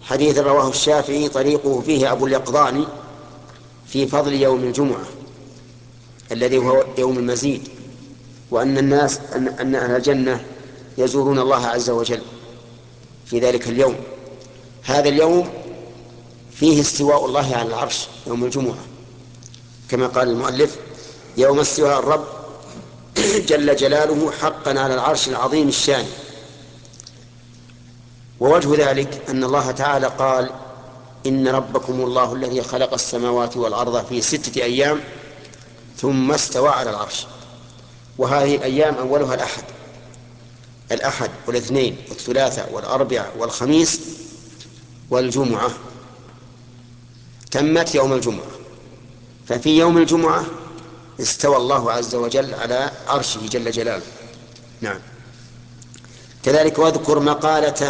حديث رواه الشافعي طريقه فيه أبو اليقظان في فضل يوم الجمعة الذي هو يوم المزيد، وأن الناس أن أهل الجنة يزورون الله عز وجل في ذلك اليوم. هذا اليوم فيه استواء الله على العرش يوم الجمعة، كما قال المؤلف: يوم استواء الرب جل جلاله حقا على العرش العظيم الشان. ووجه ذلك أن الله تعالى قال: إن ربكم الله الذي خلق السماوات والأرض في 6 أيام ثم استوى على العرش. وهذه الأيام أولها الأحد والاثنين والثلاثاء والأربعاء والخميس والجمعة، تمت يوم الجمعة. ففي يوم الجمعة استوى الله عز وجل على عرشه جل جلاله. نعم. كذلك واذكر مقالة